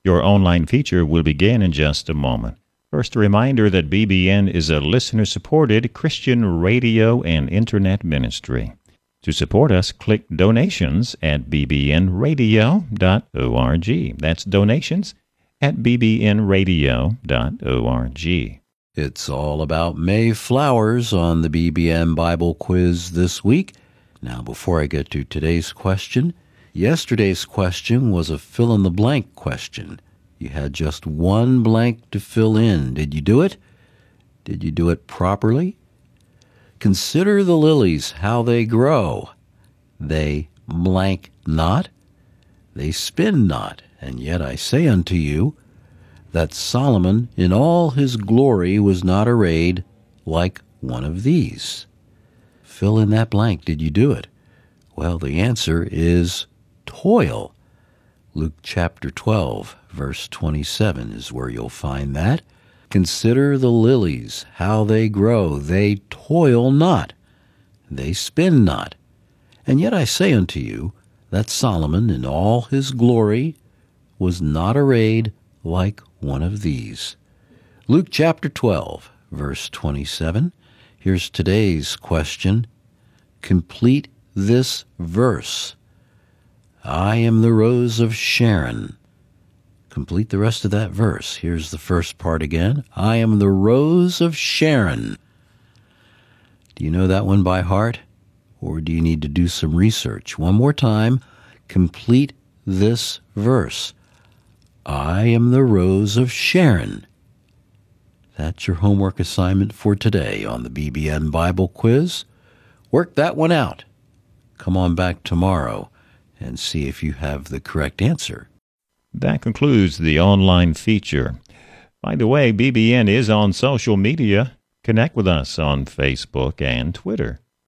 Your online feature will begin in just a moment. First, a reminder that BBN is a listener-supported Christian radio and internet ministry. To support us, click donations at bbnradio.org. That's donations at bbnradio.org. It's all about May flowers on the BBN Bible Quiz this week. Now, before I get to today's question, yesterday's question was a fill-in-the-blank question. You had just one blank to fill in. Did you do it? Did you do it properly? Consider the lilies, how they grow. They blank not, they spin not, and yet I say unto you, that Solomon in all his glory was not arrayed like one of these. Fill in that blank. Did you do it? Well, the answer is toil. Luke chapter 12, verse 27 is where you'll find that. Consider the lilies, how they grow. They toil not, they spin not. And yet I say unto you, that Solomon in all his glory was not arrayed like one of these. Luke chapter 12, verse 27. Here's today's question. Complete this verse. I am the rose of Sharon. Complete the rest of that verse. Here's the first part again. I am the rose of Sharon. Do you know that one by heart? Or do you need to do some research? One more time. Complete this verse. I am the rose of Sharon. That's your homework assignment for today on the BBN Bible Quiz. Work that one out. Come on back tomorrow and see if you have the correct answer. That concludes the online feature. By the way, BBN is on social media. Connect with us on Facebook and Twitter.